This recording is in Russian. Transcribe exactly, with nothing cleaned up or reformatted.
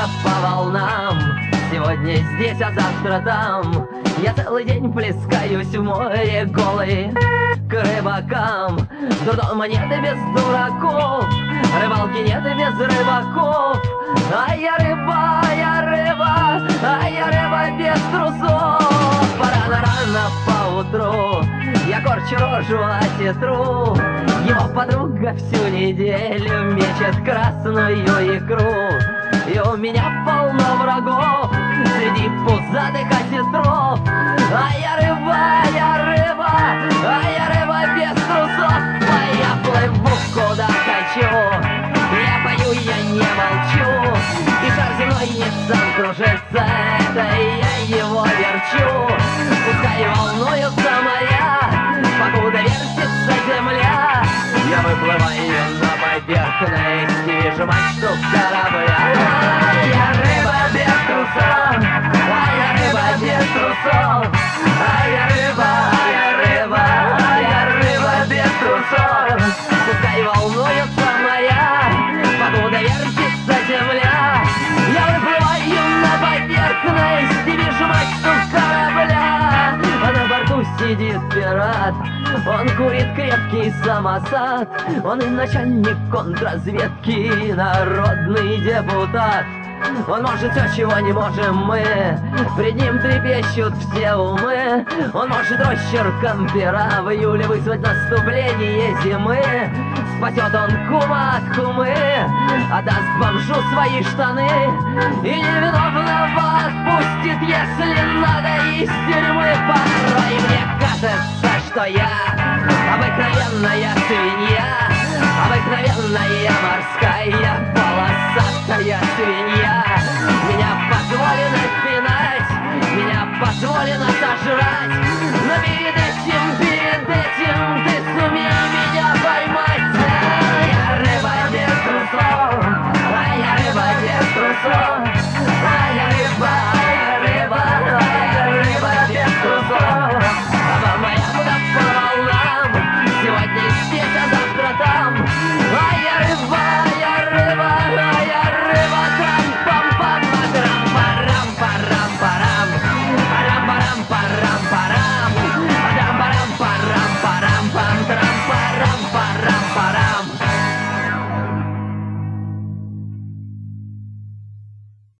по волнам. Сегодня здесь, а завтра там. Я целый день плескаюсь в море голый к рыбакам. Дурдома нет и без дураков, рыбалки нет и без рыбаков. А я рыба, я рыба, а я рыба без трусов. Порано рано поутру я корчу рожу на сестру. Его подруга всю неделю мечет красную икру. И у меня полно врагов среди пузатых осетров. А я рыба, я рыба, а я рыба без трусов. А я плыву куда хочу, я пою, я не молчу. И шар земной не сам кружится, это я его верчу. Пускай волнуются моря, покуда вертится земля. Я выплываю на поверхность и вижу мачту корабля. Я рыба без трусов, а я рыба без трусов. А я рыба, а я рыба, а я рыба без трусов. Пускай волнуются моря, покуда вертится земля. Я выплываю на поверхность и вижу мачту корабля. А на борту сидит пират, он курит крепкий самосад. Он и начальник контрразведки, и народный депутат. Он может все, чего не можем мы, пред ним трепещут все умы. Он может росчерком пера в июле вызвать наступление зимы. Спасет он кума от кумы, отдаст бомжу свои штаны и невиновного отпустит, если надо, из тюрьмы. Порой мне кажется, что я обыкновенная свинья, обыкновенная морская полосатая свинья. Меня позволено пинать, меня позволено сожрать, но перед этим